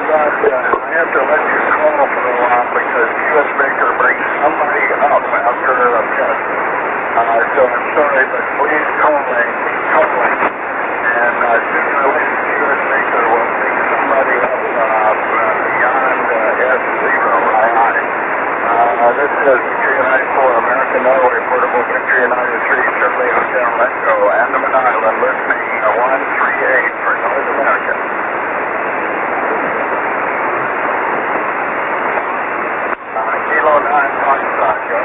I have to let you call for a while because U.S. Baker brings somebody up after a pit. So I'm sorry, but please call me. Keep calling. And as soon as I leave U.S. Baker, we'll bring somebody up beyond S0 ionic. This is United 4 American Norway Portable Victory United 3 Charlie Hotel Echo, Andaman Island, listening 138 for North America. Kilo 9 Foxtrot, go.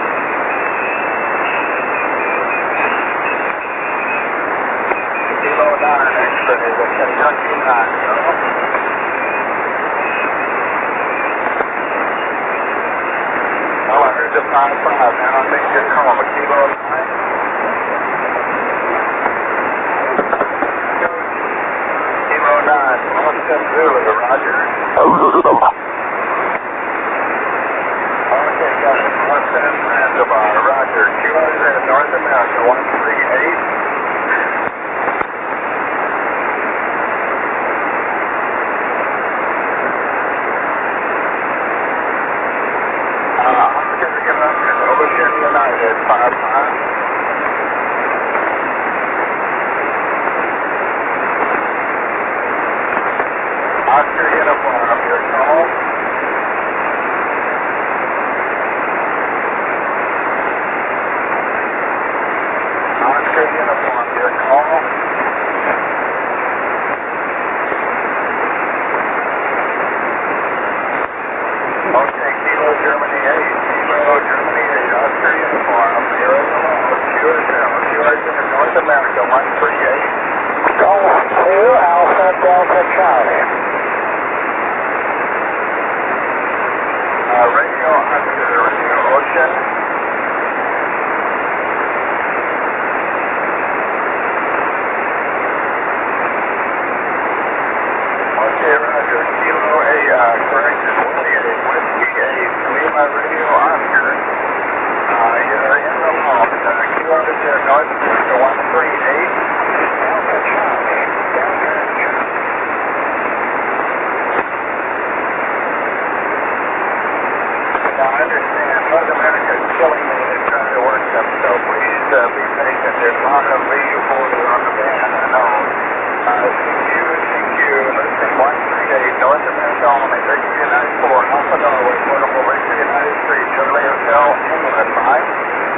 Kilo 9 X-ray, the Kentucky 9, go. Oh, I heard the 5-5, now I think you're calling Kilo 9. Kilo 9, Austin Zulu, Roger. Okay, got it. Austin Zanzibar, Roger. QRZ North America, 138. Ocean United, 5-5. Oscar Uniform, your call. Oscar Uniform, your call. Okay, Kilo Germany 8, Kilo Germany 8, Oscar Uniform, you're in the low, QRZ North America, 138. Golf 2, Alpha Delta Charlie. Radio Oscar, Radio Ocean. Okay, Roger, Kilo A, correction, Whiskey 8, Lima Radio Oscar. You're in the low, QRZ North America, 138. Delta Charlie. Delta Charlie. Now, I understand North America is killing me and trying to work them, so please be patient. There's a lot of V40 on the band, I know. CQ, listen, 138, North America only, Victory United 4, Alpha Norway, Portable Victory United 3, Charlie Hotel, England, 5.